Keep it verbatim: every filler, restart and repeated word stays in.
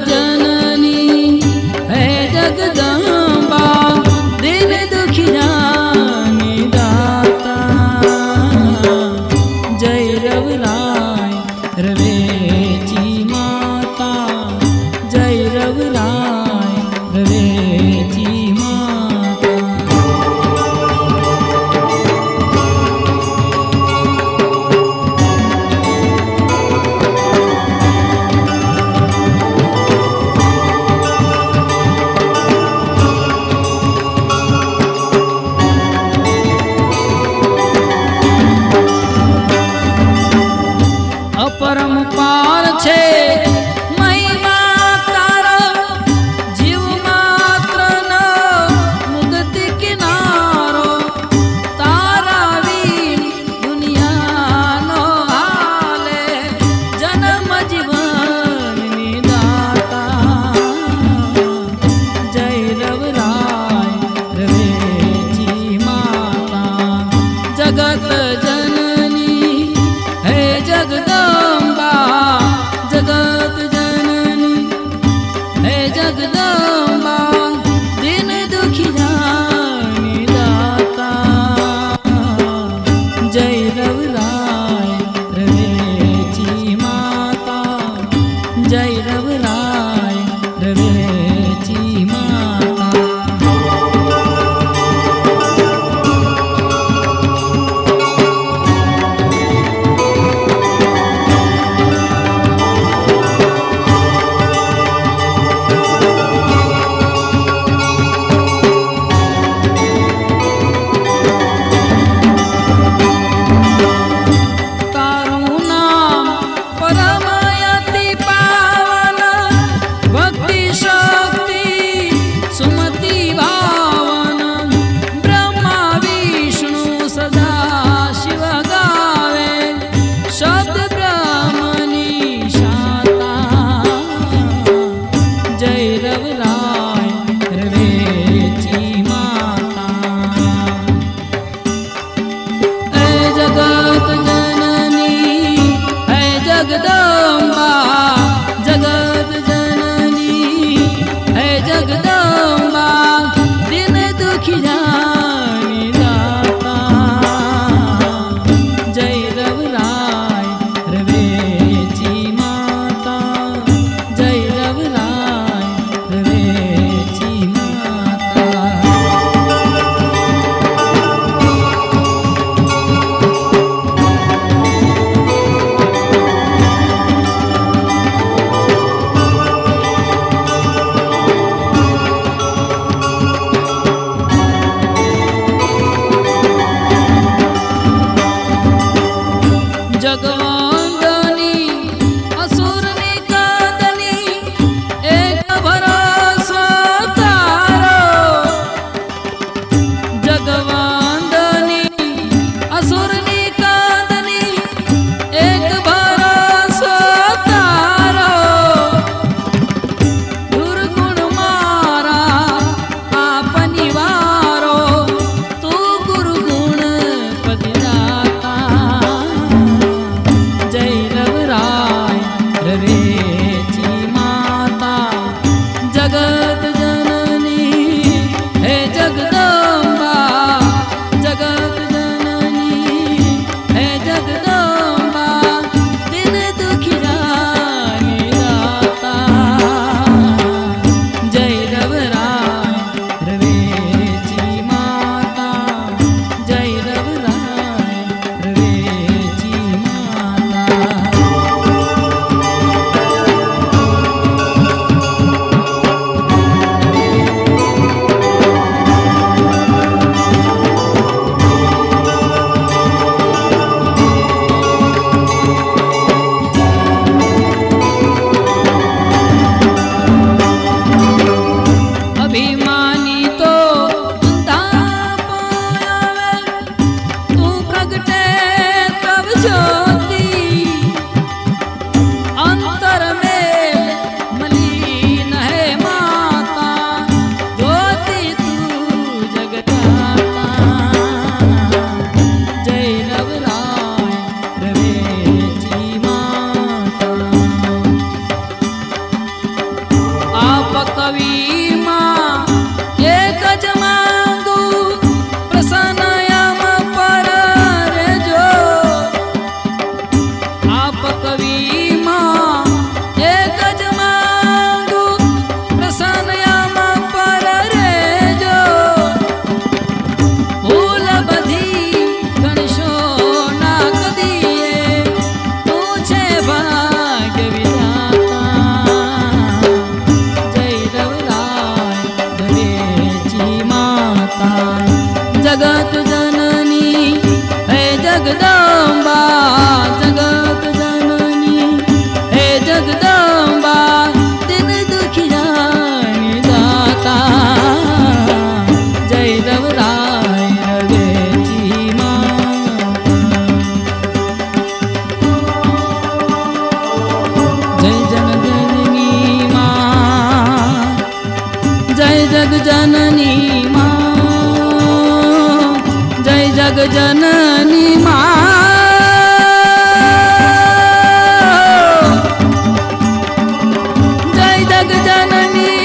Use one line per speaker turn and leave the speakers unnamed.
जननी है जगदम्बा, दिन दुखिया दाता। जय रवराय रवेची माता, जय रवराय रवेची माता। अपरंपार छे महिमा तारो, जीव मात्र न मुक्ति किनारो। तारा वीण दुनिया नो हाले, जन्म जीवन निदाता। जय रवराय रवेची माता, जगत जननी है जगदम्बा, जगत जननी है जगदम्बा, दिन दुखिया दाता। जय रवराय रवेची माता, जय रवराय रवेची माता। भक्ति आप कवि मां एक ज मांगू प्रसन्न यम पर रेजो। आप कवि मां एक ज मांगू प्रसन्न यम पर रेजो। फूल बधी गणेशो नाक दिए पूछे भाग्य विधाता। जय रवराय रवेची माता जगत जननी है जगदम्बा। जगत जननी है जगदम्बा दिन दुखिया दाता। जय रवराय रवेची माता। जय जन जननी मां जय जग जननी मां। जय जग जननी मां जय जग जननी